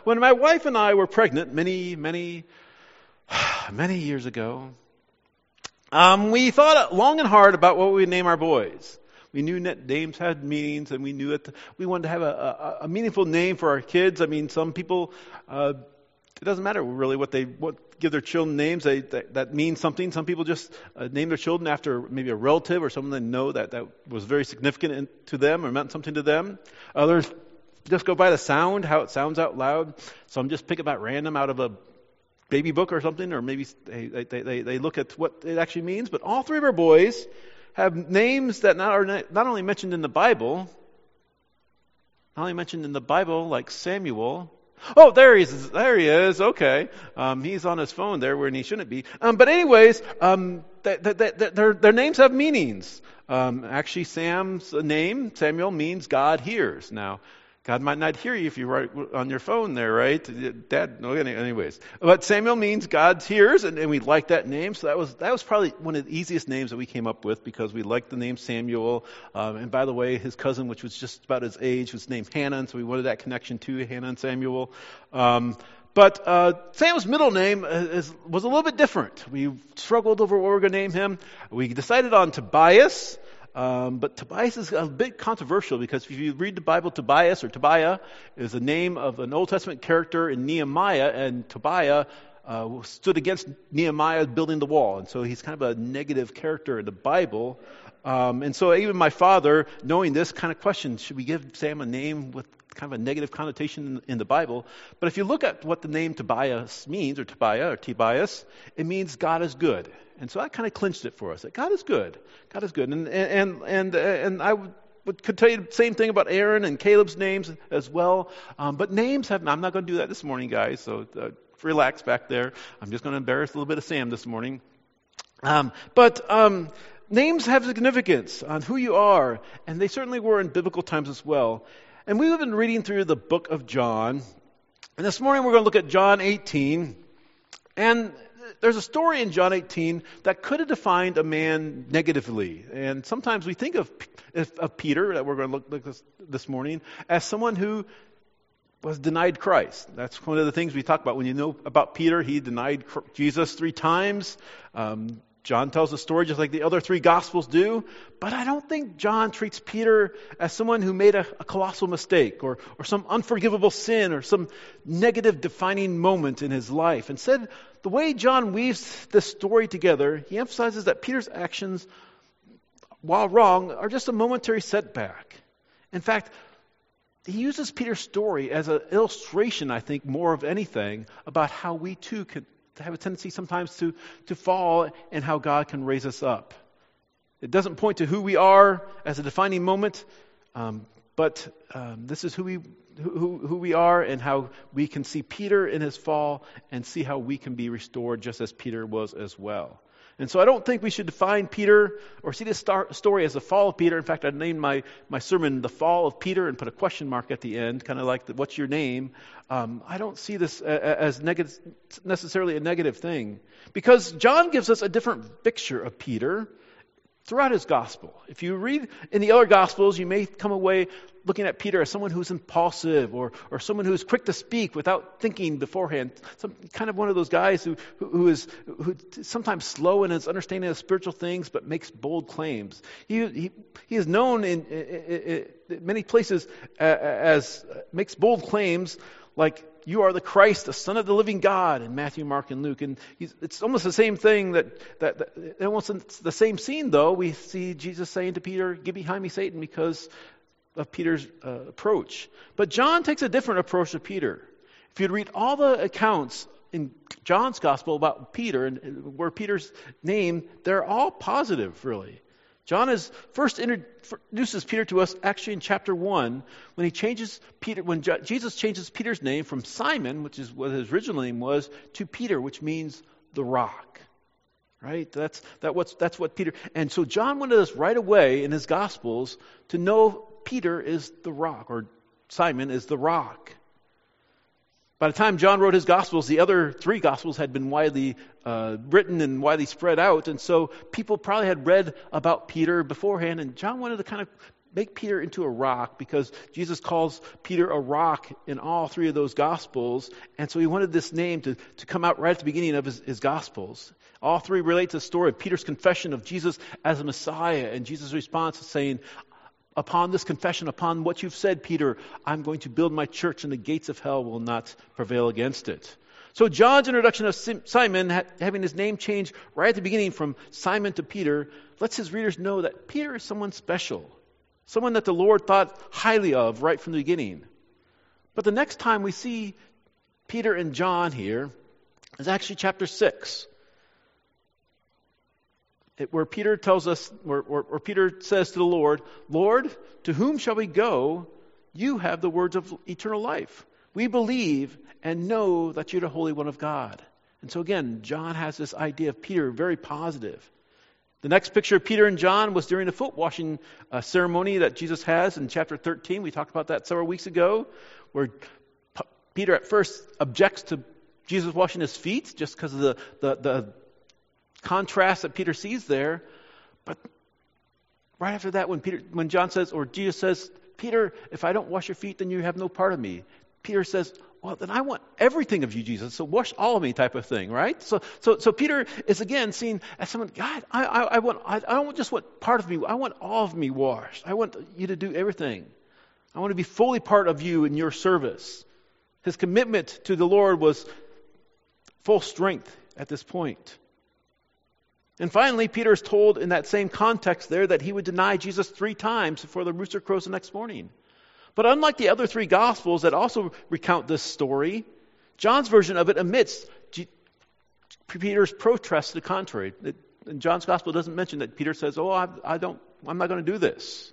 when my wife and I were pregnant many years ago, we thought long and hard about what we would name our boys. We knew names had meanings, and we knew we wanted to have a meaningful name for our kids. I mean, some people, it doesn't matter really what give their children names. That means something. Some people just name their children after maybe a relative or someone they know that was very significant to them or meant something to them. Others just go by the sound, how it sounds out loud. Some just pick about random out of a baby book or something, or maybe they look at what it actually means. But all three of our boys have names that not only mentioned in the Bible, like Samuel. Oh, there he is. Okay. He's on his phone there when he shouldn't be. But anyways, their names have meanings. Actually, Sam's name, Samuel, means God hears. Now, God might not hear you if you write on your phone there, right? Dad, no, anyways. But Samuel means God hears, and we like that name. So that was probably one of the easiest names that we came up with because we liked the name Samuel. And by the way, his cousin, which was just about his age, was named Hannah, and so we wanted that connection to Hannah and Samuel. But Sam's middle name was a little bit different. We struggled over what we were going to name him. We decided on Tobias. But Tobias is a bit controversial because if you read the Bible, Tobias or Tobiah is the name of an Old Testament character in Nehemiah, and Tobiah stood against Nehemiah building the wall. And so he's kind of a negative character in the Bible. And so even my father, knowing this, kind of questioned, should we give Sam a name with kind of a negative connotation in the Bible? But if you look at what the name Tobias means, or Tobias, it means God is good. And so that kind of clinched it for us. That God is good. God is good. And I could tell you the same thing about Aaron and Caleb's names as well. But names I'm not going to do that this morning, guys. So relax back there. I'm just going to embarrass a little bit of Sam this morning. But names have significance on who you are. And they certainly were in biblical times as well. And we've been reading through the book of John. And this morning we're going to look at John 18. And there's a story in John 18 that could have defined a man negatively. And sometimes we think of Peter, that we're going to look at this morning, as someone who was denied Christ. That's one of the things we talk about. When you know about Peter, he denied Jesus 3 times. John tells the story just like the other 3 Gospels do. But I don't think John treats Peter as someone who made a colossal mistake or some unforgivable sin or some negative defining moment in his life. Instead, the way John weaves this story together, he emphasizes that Peter's actions, while wrong, are just a momentary setback. In fact, he uses Peter's story as an illustration, I think, more of anything, about how we too could have a tendency sometimes to fall and how God can raise us up. It doesn't point to who we are as a defining moment, but this is who we are and how we can see Peter in his fall and see how we can be restored just as Peter was as well. And so I don't think we should define Peter or see this story as the fall of Peter. In fact, I named my sermon The Fall of Peter and put a question mark at the end, kind of like what's your name? I don't see this as necessarily a negative thing, because John gives us a different picture of Peter throughout his gospel. If you read in the other gospels, you may come away looking at Peter as someone who's impulsive or someone who's quick to speak without thinking beforehand. Some kind of one of those guys who is sometimes slow in his understanding of spiritual things but makes bold claims. He is known in many places as makes bold claims like, you are the Christ, the Son of the living God, in Matthew, Mark, and Luke. And it's almost the same thing that almost the same scene, though. We see Jesus saying to Peter, "Get behind me, Satan," because of Peter's approach. But John takes a different approach to Peter. If you read all the accounts in John's gospel about Peter and where Peter's named, they're all positive, really. John introduces Peter to us actually in chapter 1 when Jesus changes Peter's name from Simon, which is what his original name was, to Peter, which means the rock. Right? That's what Peter. And so John wanted us right away in his gospels to know Peter is the rock, or Simon is the rock. By the time John wrote his Gospels, the other 3 Gospels had been widely written and widely spread out. And so people probably had read about Peter beforehand. And John wanted to kind of make Peter into a rock, because Jesus calls Peter a rock in all three of those Gospels. And so he wanted this name to come out right at the beginning of his Gospels. All three relate to the story of Peter's confession of Jesus as a Messiah, and Jesus' response is saying, upon this confession, upon what you've said, Peter, I'm going to build my church, and the gates of hell will not prevail against it. So John's introduction of Simon, having his name changed right at the beginning from Simon to Peter, lets his readers know that Peter is someone special, someone that the Lord thought highly of right from the beginning. But the next time we see Peter and John here is actually chapter 6, where Peter tells us, where Peter says to the Lord, Lord, to whom shall we go? You have the words of eternal life. We believe and know that you're the Holy One of God. And so again, John has this idea of Peter, very positive. The next picture of Peter and John was during the foot washing ceremony that Jesus has in chapter 13. We talked about that several weeks ago, where Peter at first objects to Jesus washing his feet just because of the contrast that Peter sees there. But right after that, when John says, or Jesus says, Peter, if I don't wash your feet, then you have no part of me. Peter says, well, then I want everything of you, Jesus. So wash all of me, type of thing, right? So Peter is again seen as someone, God, I don't just want part of me. I want all of me washed. I want you to do everything. I want to be fully part of you in your service. His commitment to the Lord was full strength at this point. And finally, Peter is told in that same context there that he would deny Jesus 3 times before the rooster crows the next morning. But unlike the other 3 Gospels that also recount this story, John's version of it omits Peter's protest to the contrary. And John's Gospel doesn't mention that Peter says, I'm not going to do this.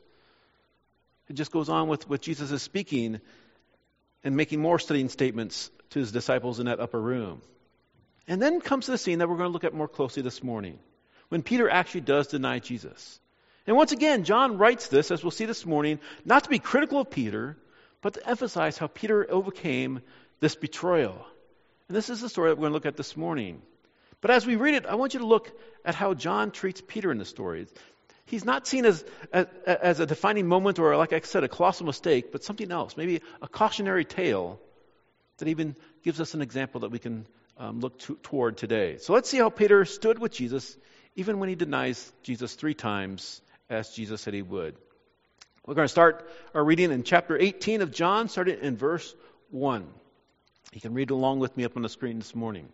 It just goes on with Jesus is speaking and making more studying statements to his disciples in that upper room. And then comes the scene that we're going to look at more closely this morning, when Peter actually does deny Jesus. And once again, John writes this, as we'll see this morning, not to be critical of Peter, but to emphasize how Peter overcame this betrayal. And this is the story that we're going to look at this morning. But as we read it, I want you to look at how John treats Peter in the story. He's not seen as a defining moment or, like I said, a colossal mistake, but something else, maybe a cautionary tale that even gives us an example that we can look toward today. So let's see how Peter stood with Jesus, even when he denies Jesus 3 times, as Jesus said he would. We're going to start our reading in chapter 18 of John, starting in verse 1. You can read along with me up on the screen this morning.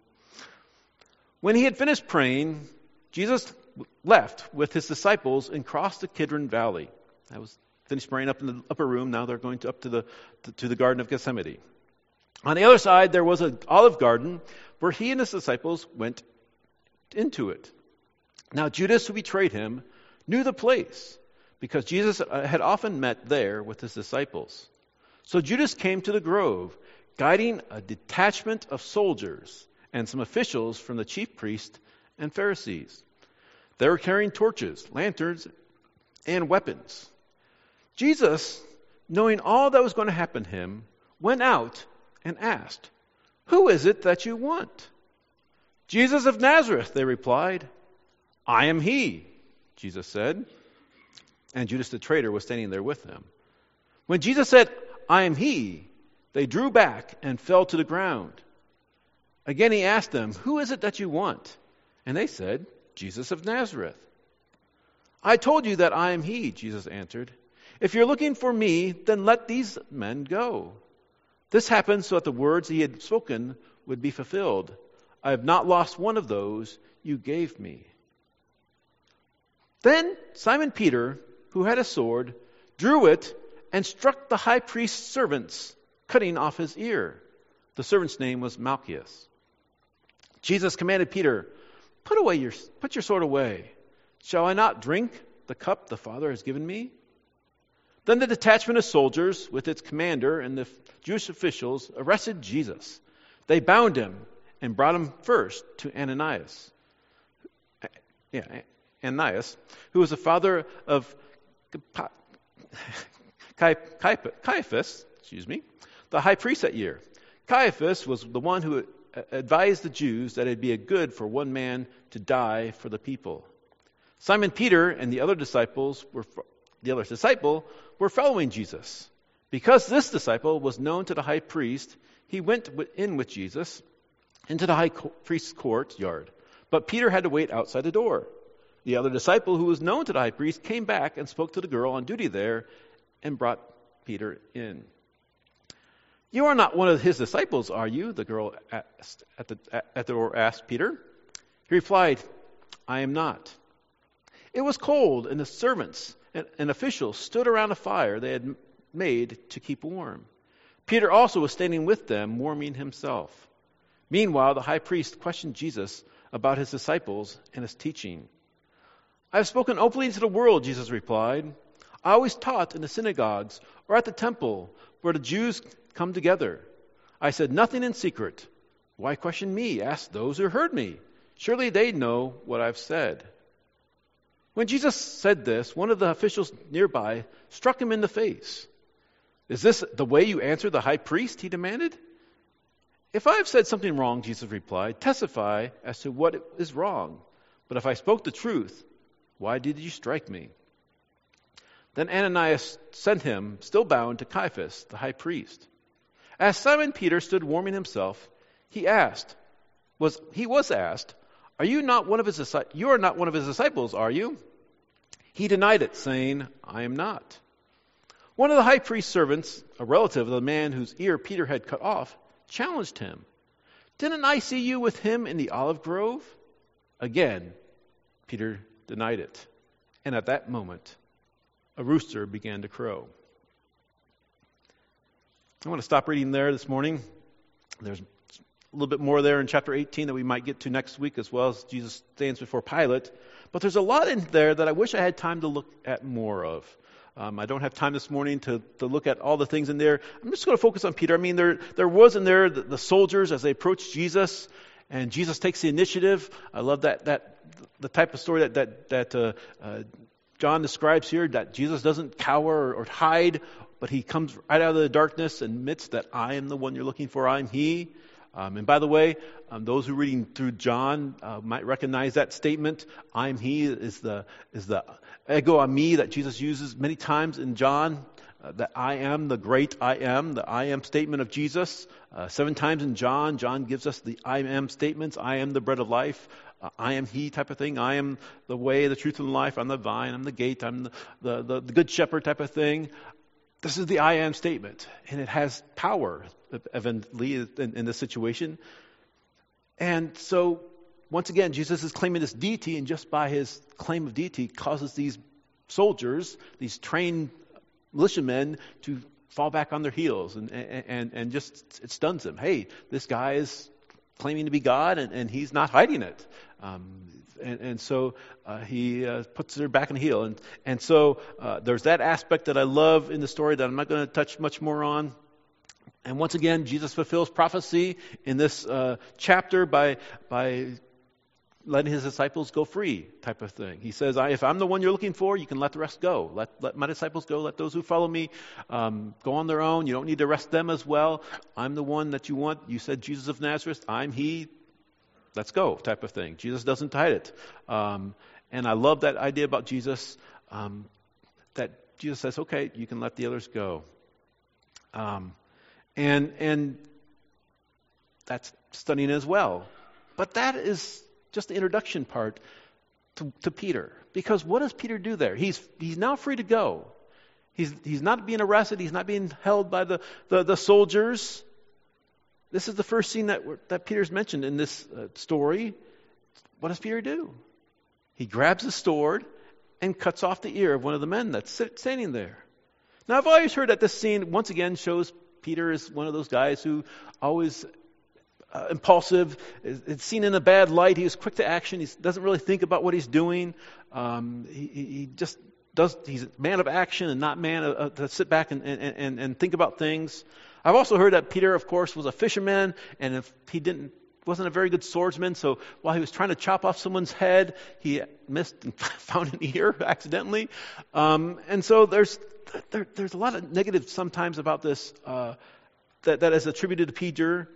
When he had finished praying, Jesus left with his disciples and crossed the Kidron Valley. I was finished praying up in the upper room. Now they're going up to the Garden of Gethsemane. On the other side, there was an olive garden where he and his disciples went into it. Now Judas, who betrayed him, knew the place, because Jesus had often met there with his disciples. So Judas came to the grove, guiding a detachment of soldiers and some officials from the chief priests and Pharisees. They were carrying torches, lanterns, and weapons. Jesus, knowing all that was going to happen to him, went out and asked, "Who is it that you want?" "Jesus of Nazareth," they replied. "I am he," Jesus said. And Judas the traitor was standing there with them. When Jesus said, "I am he," they drew back and fell to the ground. Again he asked them, "Who is it that you want?" And they said, "Jesus of Nazareth." "I told you that I am he," Jesus answered. "If you're looking for me, then let these men go." This happened so that the words he had spoken would be fulfilled. "I have not lost one of those you gave me." Then Simon Peter, who had a sword, drew it and struck the high priest's servants, cutting off his ear. The servant's name was Malchus. Jesus commanded Peter, Put your sword away. Shall I not drink the cup the Father has given me?" Then the detachment of soldiers, with its commander and the Jewish officials, arrested Jesus. They bound him and brought him first to Ananias, who was the father of Caiaphas, the high priest that year. Caiaphas was the one who advised the Jews that it'd be good for one man to die for the people. Simon Peter and the other disciples were the other disciple, were following Jesus. Because this disciple was known to the high priest, he went in with Jesus into the high priest's courtyard. But Peter had to wait outside the door. The other disciple, who was known to the high priest, came back and spoke to the girl on duty there and brought Peter in. "You are not one of his disciples, are you?" the girl asked at the door asked Peter. He replied, "I am not." It was cold, and the servants and officials stood around a fire they had made to keep warm. Peter also was standing with them, warming himself. Meanwhile, the high priest questioned Jesus about his disciples and his teaching. "I have spoken openly to the world," Jesus replied. "I always taught in the synagogues or at the temple where the Jews come together. I said nothing in secret. Why question me? Ask those who heard me. Surely they know what I've said." When Jesus said this, one of the officials nearby struck him in the face. "Is this the way you answer the high priest?" he demanded. "If I have said something wrong," Jesus replied, "testify as to what is wrong. But if I spoke the truth, why did you strike me?" Then Ananias sent him, still bound, to Caiaphas, the high priest. As Simon Peter stood warming himself, he was asked, "Are you not one of his disciples? You are not one of his disciples, are you?" He denied it, saying, "I am not." One of the high priest's servants, a relative of the man whose ear Peter had cut off, challenged him. "Didn't I see you with him in the olive grove?" Again, Peter denied it. And at that moment, a rooster began to crow. I want to stop reading there this morning. There's a little bit more there in chapter 18 that we might get to next week, as well as Jesus stands before Pilate. But there's a lot in there that I wish I had time to look at more of. I don't have time this morning to look at all the things in there. I'm just going to focus on Peter. I mean, there was in there the soldiers as they approached Jesus, and Jesus takes the initiative. I love that the type of story that John describes here, that Jesus doesn't cower or hide, but he comes right out of the darkness and admits that I am the one you're looking for. I'm he. And by the way, those who are reading through John might recognize that statement. I'm he is the ego eimi that Jesus uses many times in John. That I am the great I am, the I am statement of Jesus. 7 times in John gives us the I am statements. I am the bread of life. I am he type of thing. I am the way, the truth, and the life. I'm the vine. I'm the gate. I'm the good shepherd type of thing. This is the I am statement, and it has power, evidently, in this situation. And so, once again, Jesus is claiming this deity, and just by his claim of deity causes these soldiers, these trained militiamen, to fall back on their heels, and just it stuns them. Hey, this guy is claiming to be God, and he's not hiding it. And so he puts her back on the heel. And so there's that aspect that I love in the story that I'm not going to touch much more on. And once again, Jesus fulfills prophecy in this chapter by letting his disciples go free type of thing. He says, if I'm the one you're looking for, you can let the rest go. Let my disciples go. Let those who follow me go on their own. You don't need to arrest them as well. I'm the one that you want. You said Jesus of Nazareth. I'm he. Let's go type of thing. Jesus doesn't hide it. And I love that idea about Jesus, that Jesus says, okay, you can let the others go. And that's stunning as well. But that is just the introduction part to Peter. Because what does Peter do there? He's now free to go. He's not being arrested. He's not being held by the soldiers. This is the first scene that Peter's mentioned in this story. What does Peter do? He grabs a sword and cuts off the ear of one of the men that's standing there. Now, I've always heard that this scene, once again, shows Peter is one of those guys who always impulsive, is seen in a bad light. He is quick to action. He doesn't really think about what he's doing. He just does. He's a man of action and not man to sit back and think about things. I've also heard that Peter, of course, was a fisherman, and if he wasn't a very good swordsman, so while he was trying to chop off someone's head, he missed and found an ear accidentally. And so there's a lot of negative sometimes about this that is attributed to Peter.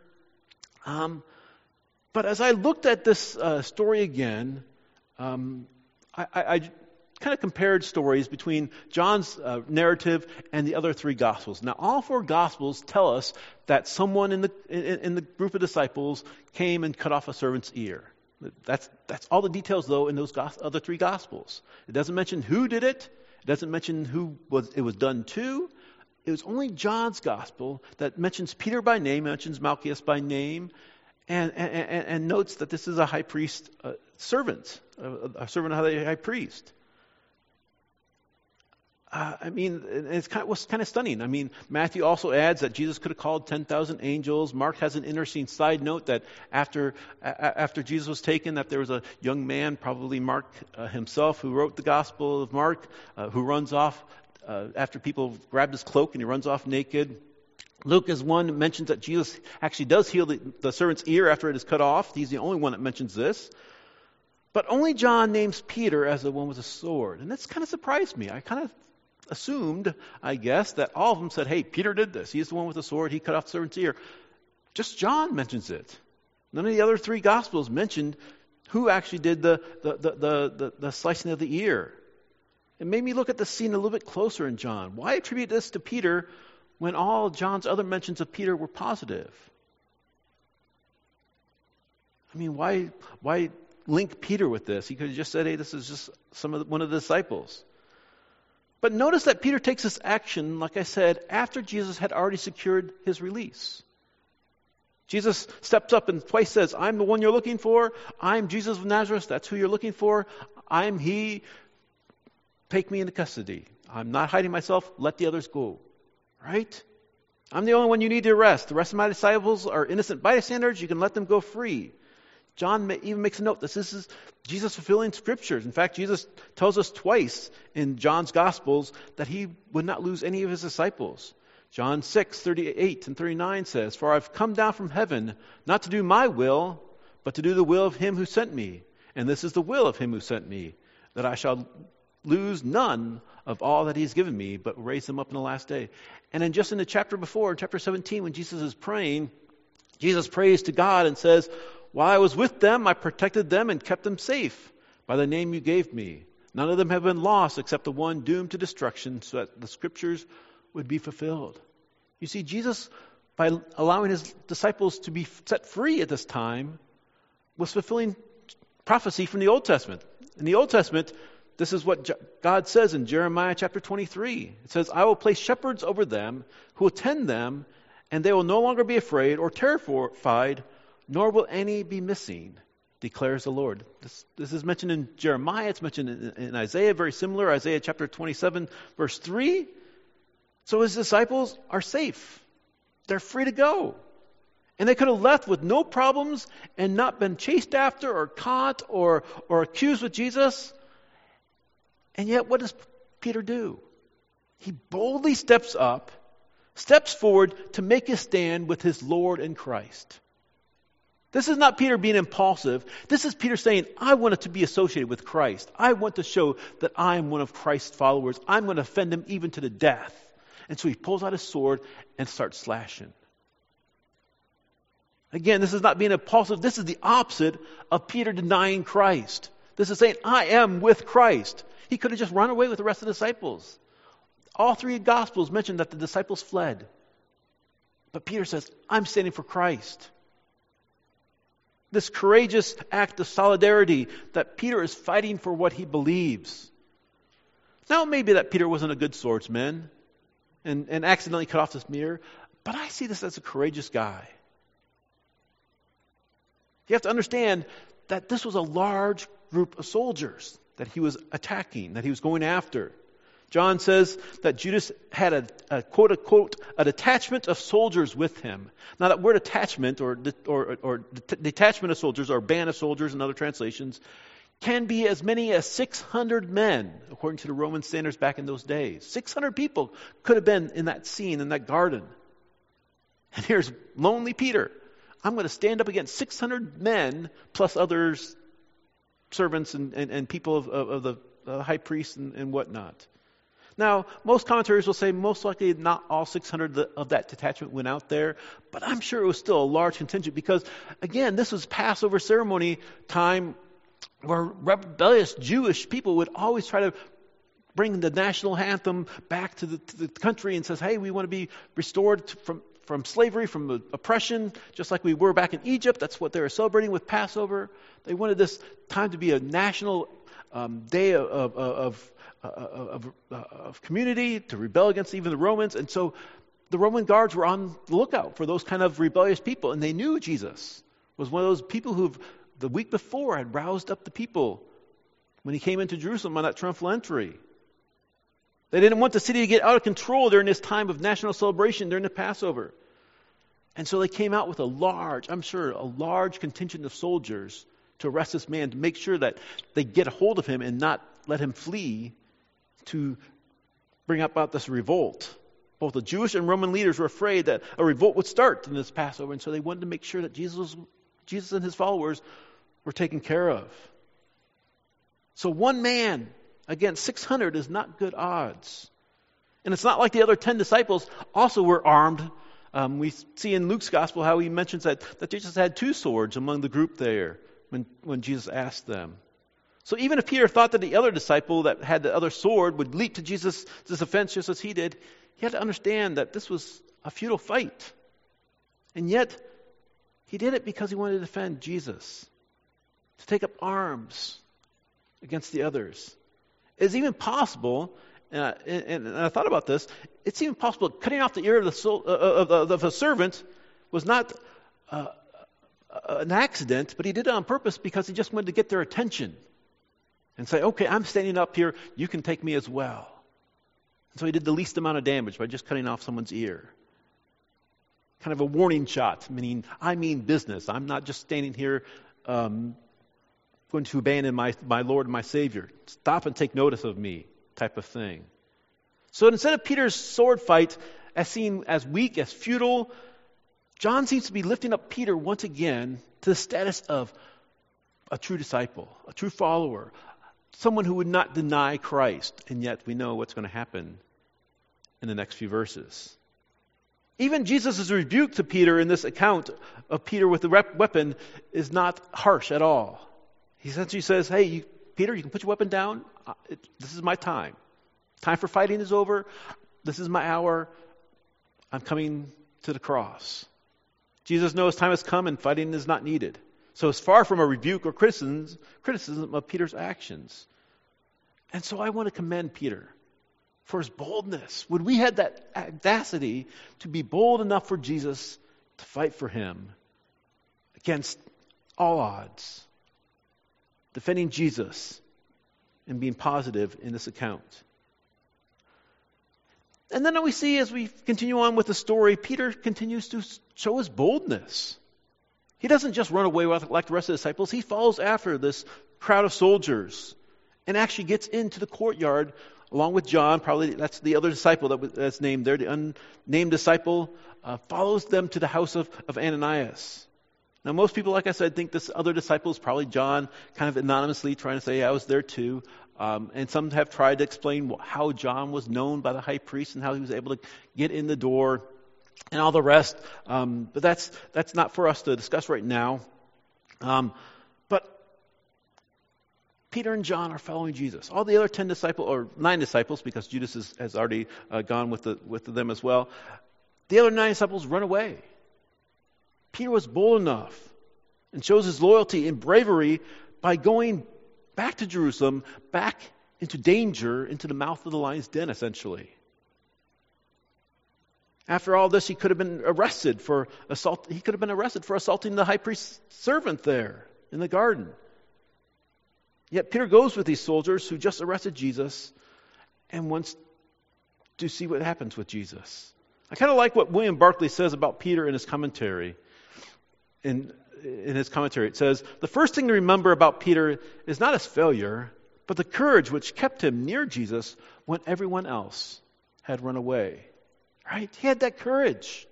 But as I looked at this story again, I kind of compared stories between John's narrative and the other three Gospels. Now, all four Gospels tell us that someone in the group of disciples came and cut off a servant's ear. That's all the details, though, in those other three Gospels. It doesn't mention who did it. It doesn't mention who it was done to. It was only John's Gospel that mentions Peter by name, mentions Malchus by name, and notes that this is a high priest servant, a servant of the high priest. It was kind of stunning. I mean, Matthew also adds that Jesus could have called 10,000 angels. Mark has an interesting side note that after Jesus was taken, that there was a young man, probably Mark himself, who wrote the Gospel of Mark, who runs off after people grabbed his cloak, and he runs off naked. Luke is one who mentions that Jesus actually does heal the servant's ear after it is cut off. He's the only one that mentions this. But only John names Peter as the one with a sword. And that's kind of surprised me. I kind of assumed, I guess, that all of them said, hey, Peter did this. He's the one with the sword. He cut off the servant's ear. Just John mentions it. None of the other three Gospels mentioned who actually did the slicing of the ear. It made me look at the scene a little bit closer in John. Why attribute this to Peter when all John's other mentions of Peter were positive? I mean, why link Peter with this? He could have just said, hey, this is just one of the disciples. But notice that Peter takes this action, like I said, after Jesus had already secured his release. Jesus steps up and twice says, I'm the one you're looking for. I'm Jesus of Nazareth. That's who you're looking for. I'm he. Take me into custody. I'm not hiding myself. Let the others go. Right? I'm the only one you need to arrest. The rest of my disciples are innocent bystanders. You can let them go free. John even makes a note. This is Jesus fulfilling Scriptures. In fact, Jesus tells us twice in John's Gospels that he would not lose any of his disciples. John 6:38 and 39 says, For I've come down from heaven not to do my will, but to do the will of him who sent me. And this is the will of him who sent me, that I shall lose none of all that he's given me, but raise them up in the last day. And then just in the chapter before, in chapter 17, when Jesus is praying, Jesus prays to God and says, While I was with them, I protected them and kept them safe by the name you gave me. None of them have been lost except the one doomed to destruction, so that the Scriptures would be fulfilled. You see, Jesus, by allowing his disciples to be set free at this time, was fulfilling prophecy from the Old Testament. In the Old Testament, this is what God says in Jeremiah chapter 23. It says, I will place shepherds over them who will tend them, and they will no longer be afraid or terrified, nor will any be missing, declares the Lord. This is mentioned in Jeremiah. It's mentioned in Isaiah, very similar. Isaiah chapter 27, verse 3. So his disciples are safe. They're free to go. And they could have left with no problems and not been chased after or caught or accused with Jesus. And yet, what does Peter do? He boldly steps forward to make his stand with his Lord and Christ. This is not Peter being impulsive. This is Peter saying, I want to be associated with Christ. I want to show that I am one of Christ's followers. I'm going to defend him even to the death. And so he pulls out his sword and starts slashing. Again, this is not being impulsive. This is the opposite of Peter denying Christ. This is saying, I am with Christ. He could have just run away with the rest of the disciples. All three Gospels mention that the disciples fled. But Peter says, I'm standing for Christ. This courageous act of solidarity that Peter is fighting for what he believes. Now, maybe that Peter wasn't a good swordsman and accidentally cut off this mirror, but I see this as a courageous guy. You have to understand that this was a large group of soldiers that he was attacking, that he was going after. John says that Judas had a quote-unquote, a detachment of soldiers with him. Now that word attachment or detachment of soldiers or band of soldiers in other translations can be as many as 600 men, according to the Roman standards back in those days. 600 people could have been in that scene, in that garden. And here's lonely Peter. I'm going to stand up against 600 men plus others, servants and people of the high priest and whatnot. Now, most commentators will say most likely not all 600 of that detachment went out there, but I'm sure it was still a large contingent because, again, this was Passover ceremony time where rebellious Jewish people would always try to bring the national anthem back to the country and says, hey, we want to be restored from slavery, from oppression, just like we were back in Egypt. That's what they were celebrating with Passover. They wanted this time to be a national day of community, to rebel against even the Romans. And so the Roman guards were on the lookout for those kind of rebellious people, and they knew Jesus was one of those people who the week before had roused up the people when he came into Jerusalem on that triumphal entry. They didn't want the city to get out of control during this time of national celebration during the Passover. And so they came out with a large contingent of soldiers to arrest this man, to make sure that they get a hold of him and not let him flee, to bring about this revolt. Both the Jewish and Roman leaders were afraid that a revolt would start in this Passover, and so they wanted to make sure that Jesus and his followers were taken care of. So one man against 600 is not good odds. And it's not like the other 10 disciples also were armed. We see in Luke's gospel how he mentions that Jesus had 2 swords among the group there when Jesus asked them. So even if Peter thought that the other disciple that had the other sword would leap to Jesus' defense just as he did, he had to understand that this was a futile fight. And yet, he did it because he wanted to defend Jesus, to take up arms against the others. It's even possible, and I thought about this, it's even possible cutting off the ear of a servant was not an accident, but he did it on purpose because he just wanted to get their attention and say, okay, I'm standing up here, you can take me as well. And so he did the least amount of damage by just cutting off someone's ear. Kind of a warning shot, meaning I mean business. I'm not just standing here going to abandon my Lord and my Savior. Stop and take notice of me type of thing. So instead of Peter's sword fight as seen as weak, as futile, John seems to be lifting up Peter once again to the status of a true disciple, a true follower, someone who would not deny Christ. And yet we know what's going to happen in the next few verses. Even Jesus' rebuke to Peter in this account of Peter with the weapon is not harsh at all. He essentially says, hey, Peter, you can put your weapon down. This is my time. Time for fighting is over. This is my hour. I'm coming to the cross. Jesus knows time has come and fighting is not needed. So it's far from a rebuke or criticism of Peter's actions. And so I want to commend Peter for his boldness. When we had that audacity to be bold enough for Jesus to fight for him against all odds, defending Jesus and being positive in this account. And then we see as we continue on with the story, Peter continues to show his boldness. He doesn't just run away like the rest of the disciples. He follows after this crowd of soldiers and actually gets into the courtyard along with John. Probably that's the other disciple that's named there. The unnamed disciple follows them to the house of Ananias. Now, most people, like I said, think this other disciple is probably John, kind of anonymously trying to say, I was there too. And some have tried to explain how John was known by the high priest and how he was able to get in the door and all the rest. But that's not for us to discuss right now. But Peter and John are following Jesus. All the other 10 disciples, or 9 disciples, because Judas has already gone with them as well. The other 9 disciples run away. Peter was bold enough and shows his loyalty and bravery by going back to Jerusalem, back into danger, into the mouth of the lion's den, essentially. After all this, he could have been arrested for assault. He could have been arrested for assaulting the high priest's servant there in the garden. Yet Peter goes with these soldiers who just arrested Jesus and wants to see what happens with Jesus. I kind of like what William Barclay says about Peter in his commentary. In his commentary, it says, the first thing to remember about Peter is not his failure, but the courage which kept him near Jesus when everyone else had run away. Right? He had that courage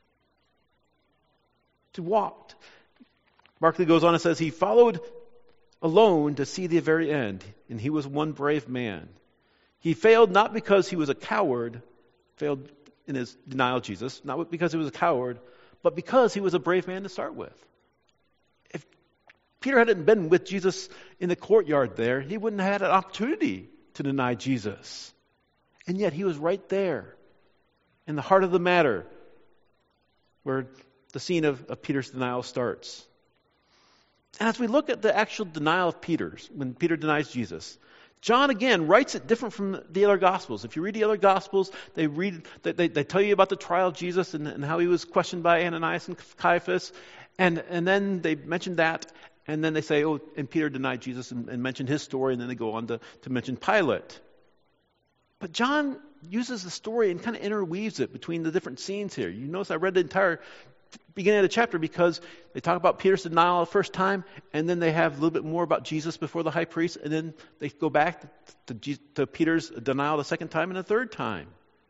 to walk. Barclay goes on and says, he followed alone to see the very end, and he was one brave man. He failed not because he was a coward, failed in his denial of Jesus, not because he was a coward, but because he was a brave man to start with. If Peter hadn't been with Jesus in the courtyard there, he wouldn't have had an opportunity to deny Jesus. And yet he was right there in the heart of the matter where the scene of Peter's denial starts. And as we look at the actual denial of Peter's, when Peter denies Jesus, John again writes it different from the other Gospels. If you read the other Gospels, they tell you about the trial of Jesus and how he was questioned by Ananias and Caiaphas, and then they mention that, and then they say, oh, and Peter denied Jesus and mentioned his story, and then they go on to mention Pilate. But John uses the story and kind of interweaves it between the different scenes here. You notice I read the entire beginning of the chapter because they talk about Peter's denial the first time, and then they have a little bit more about Jesus before the high priest, and then they go back to Peter's denial the second time and the third time.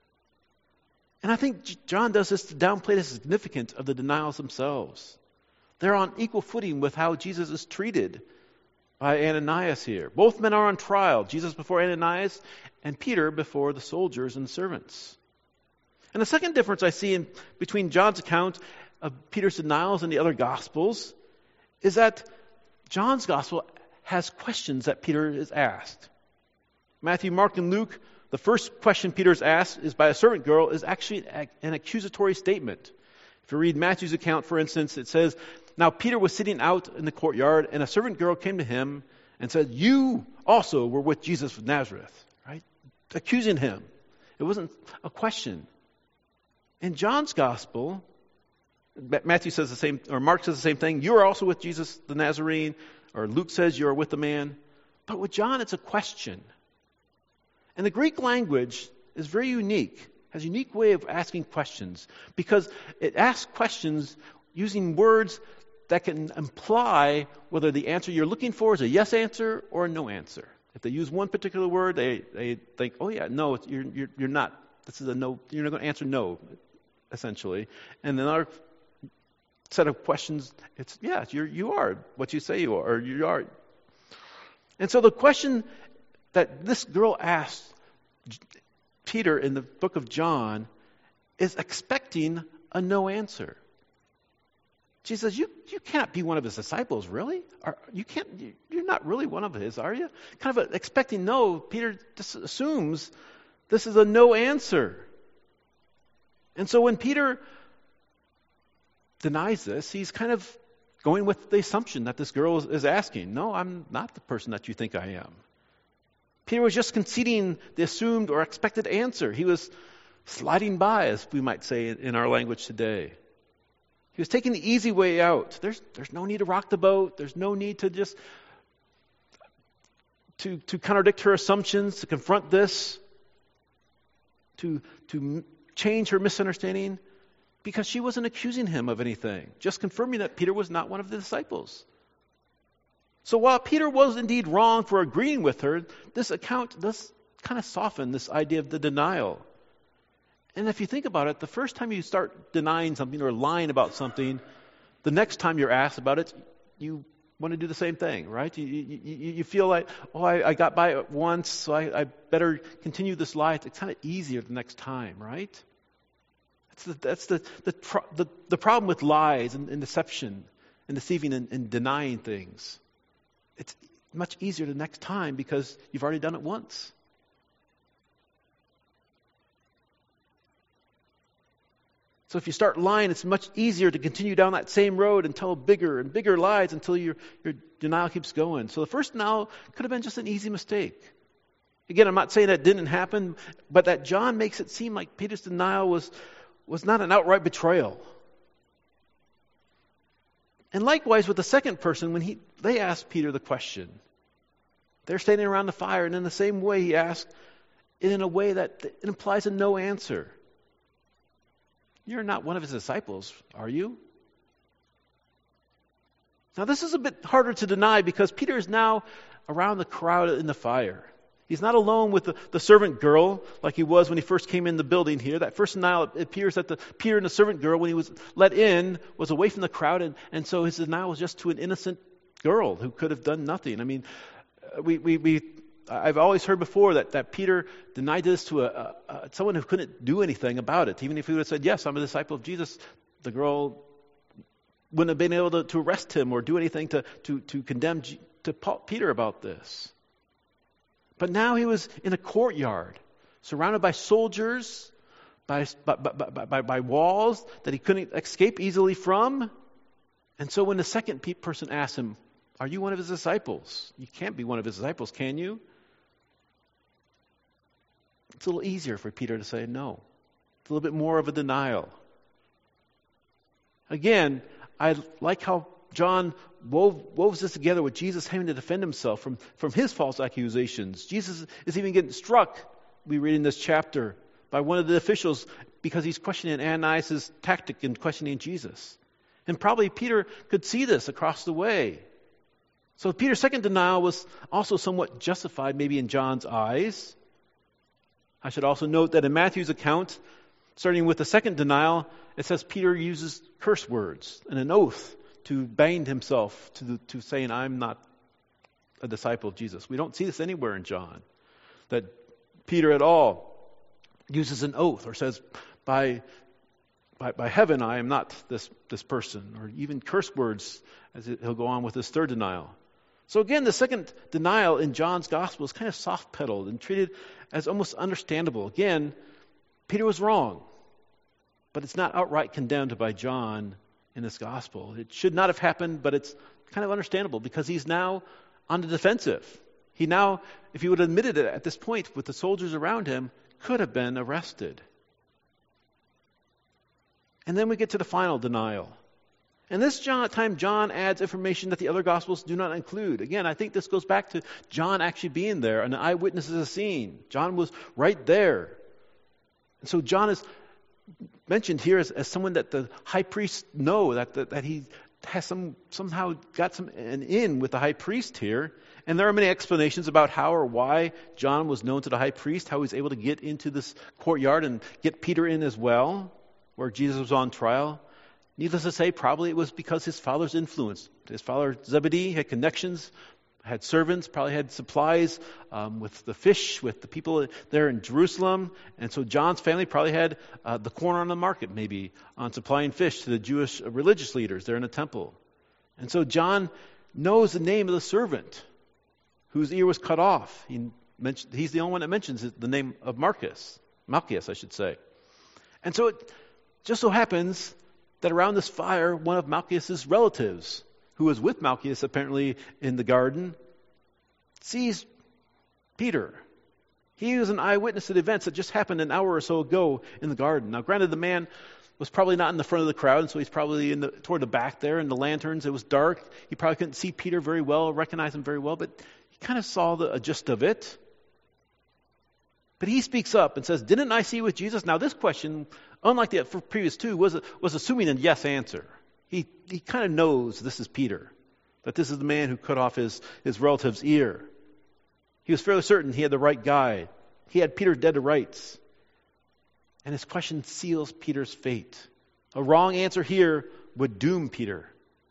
And I think John does this to downplay the significance of the denials themselves. They're on equal footing with how Jesus is treated by Ananias here. Both men are on trial, Jesus before Ananias and Peter before the soldiers and servants. And the second difference I see between John's account of Peter's denials and the other Gospels is that John's Gospel has questions that Peter is asked. Matthew, Mark, and Luke, the first question Peter is asked is by a servant girl is actually an accusatory statement. If you read Matthew's account, for instance, it says, now Peter was sitting out in the courtyard, and a servant girl came to him and said, you also were with Jesus of Nazareth, right? Accusing him. It wasn't a question. In John's Gospel, Matthew says the same, or Mark says the same thing. You are also with Jesus the Nazarene, or Luke says you are with the man. But with John, it's a question. And the Greek language is very unique, has a unique way of asking questions, because it asks questions using words that can imply whether the answer you're looking for is a yes answer or a no answer. If they use one particular word, they think, oh yeah, no, you're not. This is a no. You're not going to answer no, essentially. And another set of questions, it's yes, you are what you say you are, or you are. And so the question that this girl asked Peter in the book of John is expecting a no answer. She says, you can't be one of his disciples, really? You're not really one of his, are you? Kind of expecting no. Peter just assumes this is a no answer. And so when Peter denies this, he's kind of going with the assumption that this girl is asking. No, I'm not the person that you think I am. Peter was just conceding the assumed or expected answer. He was sliding by, as we might say in our language today. He was taking the easy way out. There's no need to rock the boat. There's no need to just to contradict her assumptions, to confront this, to change her misunderstanding, because she wasn't accusing him of anything, just confirming that Peter was not one of the disciples. So while Peter was indeed wrong for agreeing with her, this account does kind of soften this idea of the denial. And if you think about it, the first time you start denying something or lying about something, the next time you're asked about it, you want to do the same thing, right? You feel like, oh, I got by it once, so I better continue this lie. It's kind of easier the next time, right? That's the problem with lies and deception and deceiving and denying things. It's much easier the next time because you've already done it once. So if you start lying, it's much easier to continue down that same road and tell bigger and bigger lies until your denial keeps going. So the first denial could have been just an easy mistake. Again, I'm not saying that didn't happen, but that John makes it seem like Peter's denial was not an outright betrayal. And likewise with the second person, when they asked Peter the question, they're standing around the fire, and in the same way he asked it in a way that it implies a no answer. You're not one of his disciples, are you? Now this is a bit harder to deny because Peter is now around the crowd in the fire. He's not alone with the servant girl like he was when he first came in the building here. That first denial, it appears that Peter and the servant girl, when he was let in, was away from the crowd, and so his denial was just to an innocent girl who could have done nothing. I mean, I've always heard before that Peter denied this to someone who couldn't do anything about it. Even if he would have said, yes, I'm a disciple of Jesus, the girl wouldn't have been able to arrest him or do anything to condemn to Peter about this. But now he was in a courtyard, surrounded by soldiers, by walls that he couldn't escape easily from. And so when the second person asked him, "Are you one of his disciples?" You can't be one of his disciples, can you? It's a little easier for Peter to say no. It's a little bit more of a denial. Again, I like how John wove this together with Jesus having to defend himself from his false accusations. Jesus is even getting struck, we read in this chapter, by one of the officials because he's questioning Ananias' tactic in questioning Jesus. And probably Peter could see this across the way. So Peter's second denial was also somewhat justified maybe in John's eyes. I should also note that in Matthew's account, starting with the second denial, it says Peter uses curse words and an oath to bind himself to saying, "I'm not a disciple of Jesus." We don't see this anywhere in John, that Peter at all uses an oath or says, by heaven, I am not this person, or even curse words as he'll go on with his third denial. So again, the second denial in John's gospel is kind of soft-pedaled and treated as almost understandable. Again, Peter was wrong, but it's not outright condemned by John in this gospel. It should not have happened, but it's kind of understandable because he's now on the defensive. He now, if he would have admitted it at this point with the soldiers around him, could have been arrested. And then we get to the final denial. And this time, John adds information that the other Gospels do not include. Again, I think this goes back to John actually being there, an eyewitness of the scene. John was right there. And so John is mentioned here as someone that the high priests know, that he has somehow got an in with the high priest here. And there are many explanations about how or why John was known to the high priest, how he was able to get into this courtyard and get Peter in as well, where Jesus was on trial. Needless to say, probably it was because his father's influence. His father, Zebedee, had connections, had servants, probably had supplies with the fish, with the people there in Jerusalem. And so John's family probably had the corner on the market, maybe, on supplying fish to the Jewish religious leaders there in the temple. And so John knows the name of the servant whose ear was cut off. He's the only one that mentions the name of Malchus, I should say. And so it just so happens that around this fire, one of Malchus' relatives, who was with Malchus apparently in the garden, sees Peter. He was an eyewitness to the events that just happened an hour or so ago in the garden. Now, granted, the man was probably not in the front of the crowd, and so he's probably toward the back there in the lanterns. It was dark. He probably couldn't see Peter very well, recognize him very well, but he kind of saw a gist of it. But he speaks up and says, "Didn't I see you with Jesus?" Now, this question, unlike the previous two, was assuming a yes answer. He kind of knows this is Peter, that this is the man who cut off his relative's ear. He was fairly certain he had the right guy. He had Peter dead to rights. And his question seals Peter's fate. A wrong answer here would doom Peter.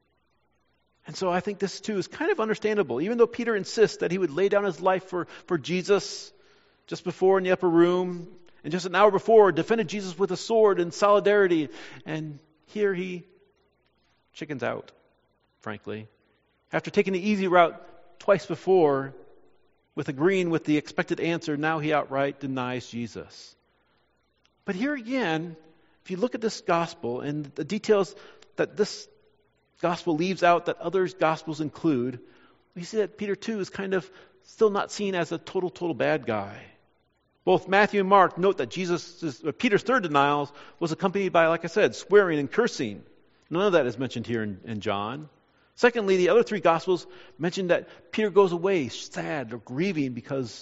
And so I think this too is kind of understandable. Even though Peter insists that he would lay down his life for Jesus, just before in the upper room, and just an hour before defended Jesus with a sword in solidarity. And here he chickens out, frankly. After taking the easy route twice before, with agreeing with the expected answer, now he outright denies Jesus. But here again, if you look at this gospel and the details that this gospel leaves out that other gospels include, we see that Peter too is kind of still not seen as a total bad guy. Both Matthew and Mark note that Peter's third denial was accompanied by, like I said, swearing and cursing. None of that is mentioned here in John. Secondly, the other three Gospels mention that Peter goes away sad or grieving because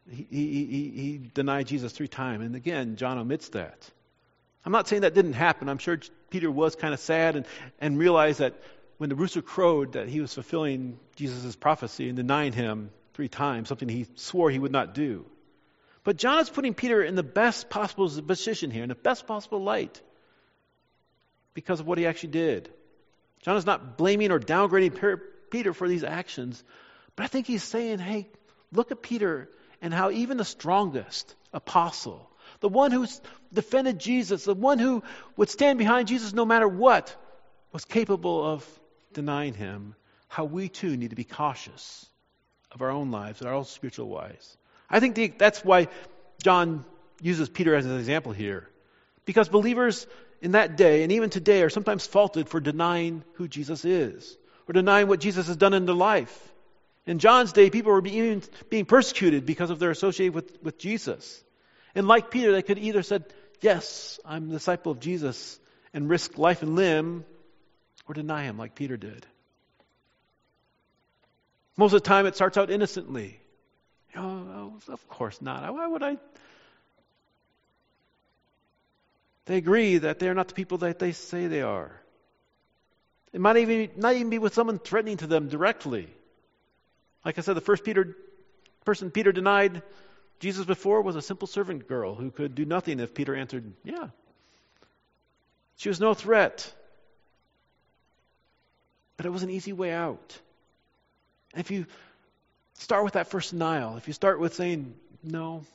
he denied Jesus 3 times. And again, John omits that. I'm not saying that didn't happen. I'm sure Peter was kind of sad and realized that when the rooster crowed that he was fulfilling Jesus' prophecy and denying him 3 times, something he swore he would not do. But John is putting Peter in the best possible position here, in the best possible light, because of what he actually did. John is not blaming or downgrading Peter for these actions, but I think he's saying, hey, look at Peter and how even the strongest apostle, the one who defended Jesus, the one who would stand behind Jesus no matter what, was capable of denying him, how we too need to be cautious of our own lives and our own spiritual lives. I think that's why John uses Peter as an example here. Because believers in that day and even today are sometimes faulted for denying who Jesus is or denying what Jesus has done in their life. In John's day, people were being persecuted because of their association with Jesus. And like Peter, they could either said, yes, I'm a disciple of Jesus, and risk life and limb, or deny him like Peter did. Most of the time it starts out innocently. Oh, of course not. Why would I? They agree that they're not the people that they say they are. It might not even be with someone threatening to them directly. Like I said, the first person Peter denied Jesus before was a simple servant girl who could do nothing if Peter answered, yeah. She was no threat. But it was an easy way out. And if you start with that first denial, if you start with saying no,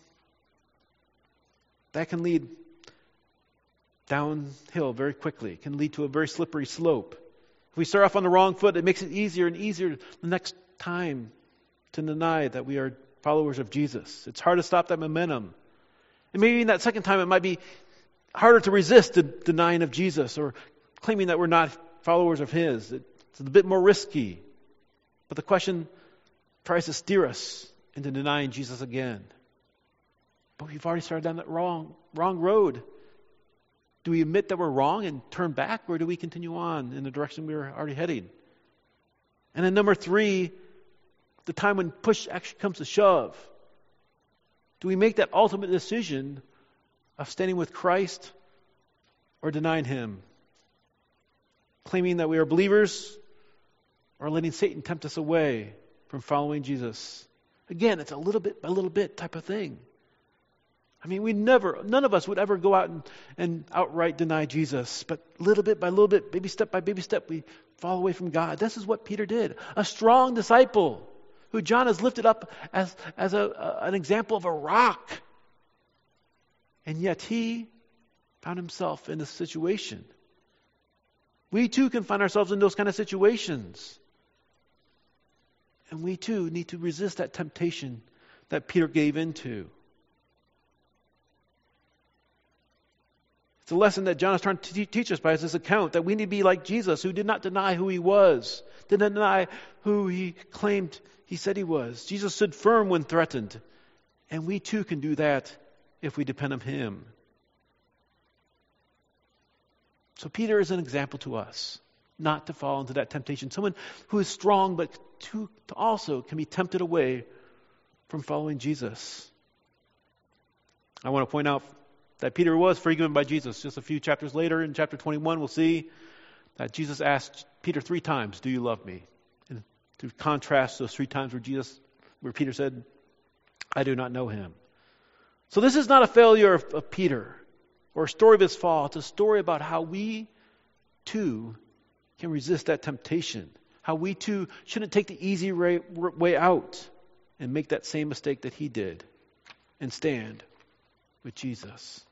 that can lead downhill very quickly. It can lead to a very slippery slope. If we start off on the wrong foot, it makes it easier and easier the next time to deny that we are followers of Jesus. It's hard to stop that momentum. And maybe in that second time it might be harder to resist the denying of Jesus or claiming that we're not followers of His. It's a bit more risky. But the question tries to steer us into denying Jesus again. But we've already started down that wrong road. Do we admit that we're wrong and turn back, or do we continue on in the direction we were already heading? And then number 3, the time when push actually comes to shove. Do we make that ultimate decision of standing with Christ or denying Him? Claiming that we are believers or letting Satan tempt us away from following Jesus? Again, it's a little bit by little bit type of thing. I mean, none of us would ever go out and outright deny Jesus. But little bit by little bit, baby step by baby step, we fall away from God. This is what Peter did. A strong disciple who John has lifted up as an example of a rock. And yet he found himself in this situation. We too can find ourselves in those kind of situations. And we too need to resist that temptation that Peter gave into. It's a lesson that John is trying to teach us by this account, that we need to be like Jesus, who did not deny who He was, did not deny who He claimed He said He was. Jesus stood firm when threatened, and we too can do that if we depend on Him. So Peter is an example to us, not to fall into that temptation. Someone who is strong, but to also can be tempted away from following Jesus. I want to point out that Peter was forgiven by Jesus. Just a few chapters later, in chapter 21, we'll see that Jesus asked Peter 3 times, "Do you love me?" And to contrast those 3 times where Peter said, "I do not know Him." So this is not a failure of Peter or a story of his fall. It's a story about how we too can resist that temptation. How we too shouldn't take the easy way out and make that same mistake that he did and stand with Jesus.